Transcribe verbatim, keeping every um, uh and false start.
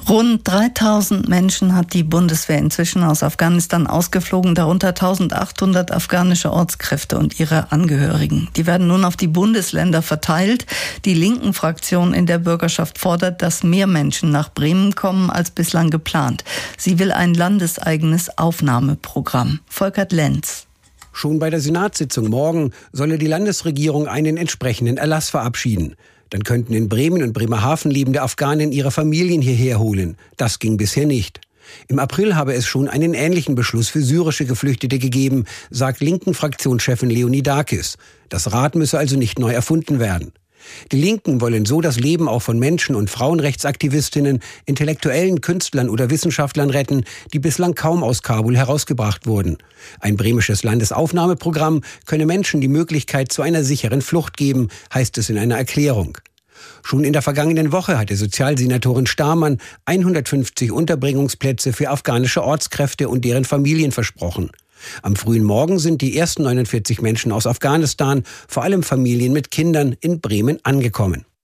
Rund dreitausend Menschen hat die Bundeswehr inzwischen aus Afghanistan ausgeflogen, darunter eintausendachthundert afghanische Ortskräfte und ihre Angehörigen. Die werden nun auf die Bundesländer verteilt. Die linken Fraktion in der Bürgerschaft fordert, dass mehr Menschen nach Bremen kommen als bislang geplant. Sie will ein landeseigenes Aufnahmeprogramm. Volkert Lenz. Schon bei der Senatssitzung morgen solle die Landesregierung einen entsprechenden Erlass verabschieden. Dann könnten in Bremen und Bremerhaven lebende Afghanen ihre Familien hierher holen. Das ging bisher nicht. Im April habe es schon einen ähnlichen Beschluss für syrische Geflüchtete gegeben, sagt linken Fraktionschefin Leonidakis. Das Rad müsse also nicht neu erfunden werden. Die Linken wollen so das Leben auch von Menschen- und Frauenrechtsaktivistinnen, Intellektuellen, Künstlern oder Wissenschaftlern retten, die bislang kaum aus Kabul herausgebracht wurden. Ein bremisches Landesaufnahmeprogramm könne Menschen die Möglichkeit zu einer sicheren Flucht geben, heißt es in einer Erklärung. Schon in der vergangenen Woche hatte Sozialsenatorin Stamann hundertfünfzig Unterbringungsplätze für afghanische Ortskräfte und deren Familien versprochen. Am frühen Morgen sind die ersten neunundvierzig Menschen aus Afghanistan, vor allem Familien mit Kindern, in Bremen angekommen.